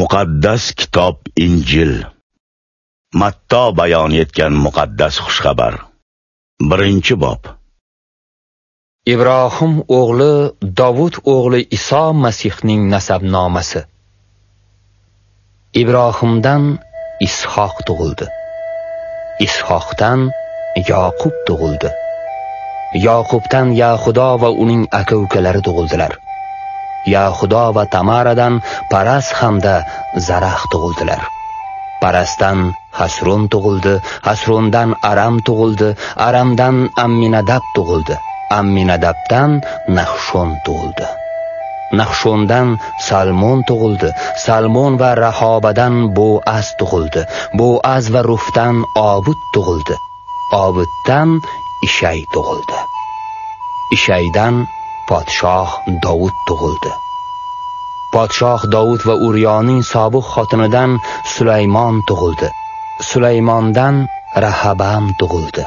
Muqaddas kitob Injil. Matto bayon etgan muqaddas xushxabar. 1-bob. Ibrohim o'g'li Davud o'g'li Iso Masihning nasabnomasi. Ibrohimdan Ishoq tug'ildi. Ishoqdan Yoqub tug'ildi. Yoqubdan Yahudo va uning aka-ukalari tug'ildilar. Yahudo va Tamaradan Paras hamda Zarax tug'ildilar. Parasdan Hasron tug'ildi, Hasrondan Aram tug'ildi, Aramdan Amminadab tug'ildi, Amminadabdan Nahshon tug'ildi. Nahshondan Salmon tug'ildi, Salmon va Rahobadan Boaz tug'ildi, Boaz va Rufdan Obud tug'ildi, Obuddan Ishay tug'ildi. Ishaydan podshoh Davud tug'ildi. Podshoh Davud va Uriyoning sobiq xotinidan Sulaymon tug'ildi. Sulaymondan Rahabam tug'ildi.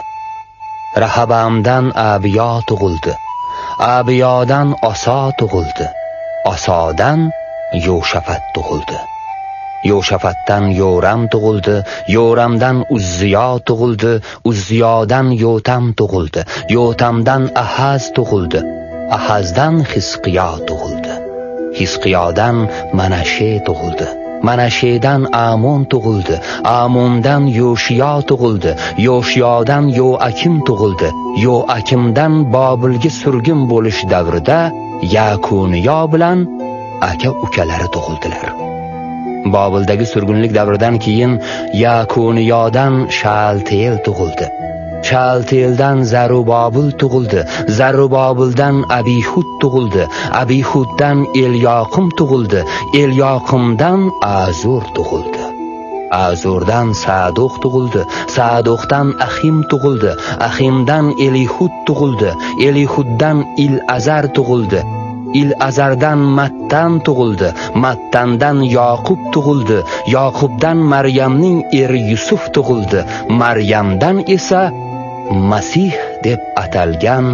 Rahabamdan Abiyo tug'ildi. Abiyodan Oso tug'ildi. Osodan Yoshafat tug'ildi. Yoshafatdan Yoram tug'ildi. Yoramdan Uzziyo tug'ildi. Uzziyodan Yotam tug'ildi. Yotamdan Ahaz tug'ildi. Ahazdan Hizqiyo tug'ildi. Hizqiyodan Manashe tug'ildi. Manashedan Amon tug'ildi. Amondan Yoshiyo tug'ildi. Yoshiyodan Yoakim tug'ildi. Yoakimdan Bobilga surgun bo'lish davrida Yakuniyo bilan aka-ukalari tug'ildilar. Bobildagi surgunlik davridan keyin Yakuniyodan Shaltiyel tug'ildi. Shaltiyeldan Zarubobil tug'ildi. Zarubobildan Abihud tug'ildi. Abihuddan Elyoqim tug'ildi. Elyoqimdan Azur tug'ildi. Azurdan Saduq tug'ildi. Saduqdan Ahim tug'ildi. Ahimdan Elihud tug'ildi. Elihuddan Il-Azar tug'ildi. Il-Azardan Mattan tug'ildi. Mattandan Yoqub tug'ildi. Yoqubdan Maryamning eri Yusuf tug'ildi. Maryamdan esa Masih deb atalgan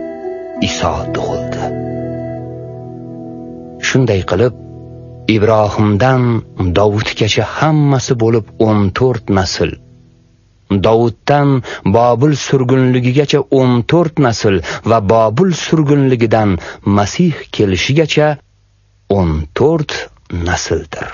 Iso tug'ildi. Shunday qilib Ibrohimdan Davudgacha hammasi bo'lib 14 nasl, Davuddan Bobil surgunligigacha 14 nasl va Bobil surgunligidan Masih kelishigacha 14 nasldir.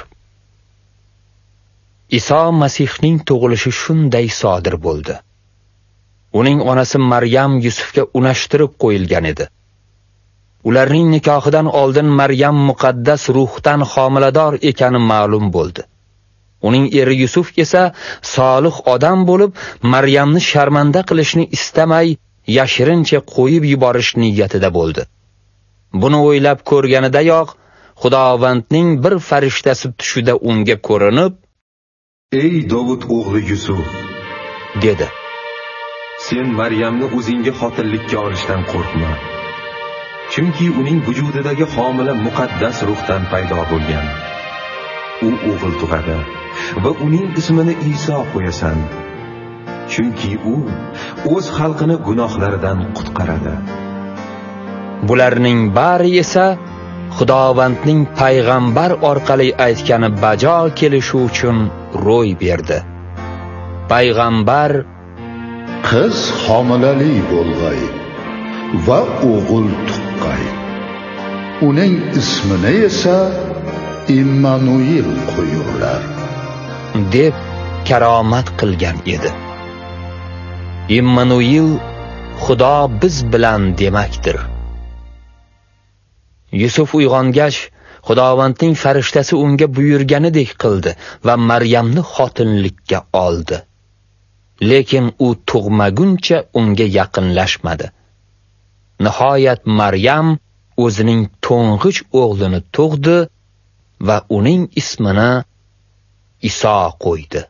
Iso Masihning tug'ilishi shunday sodir bo'ldi. Uning onasi Maryam Yusufga unashtirib qo'yilgan edi. Ularning nikohidan oldin Maryam muqaddas ruhdan homilador ekani ma'lum bo'ldi. Uning eri Yusuf esa solih odam bo'lib, Maryamni sharmanda qilishni istamay, yashirincha qo'yib yuborish niyatida bo'ldi. Buni o'ylab ko'rganidayoq Xudovandning bir farishtasi tushida unga ko'rinib, "Ey Davud o'g'li Yusuf", dedi. "Sen Maryamni o'zingga xotinlikka olishdan qo'rqma. Chunki uning vujudidagi homila muqaddas ruhdan paydo bo'lgan. U o'g'il tug'adi va uning ismini Iso qo'yasan. Chunki u o'z xalqini gunohlaridan qutqaradi." Bularning bari esa Xudovandning payg'ambar orqali aytgani bajo kelishi uchun ro'y berdi. Payg'ambar: "Qiz homilali bo'lg'ay va o'g'il tuqqay. Uning ismini esa Immanuil qo'yurlar", deb karomat qilgan edi. Immanuil Xudo biz bilan demakdir. Yusuf uyg'ongach, Xudovandning farishtasi unga buyurganidek qildi va Maryamni xotinlikka oldi. Lekin u tug'maguncha unga yaqinlashmadi. Nihoyat Maryam o'zining to'ng'ich o'g'lini tug'di va uning ismini Iso qo'ydi.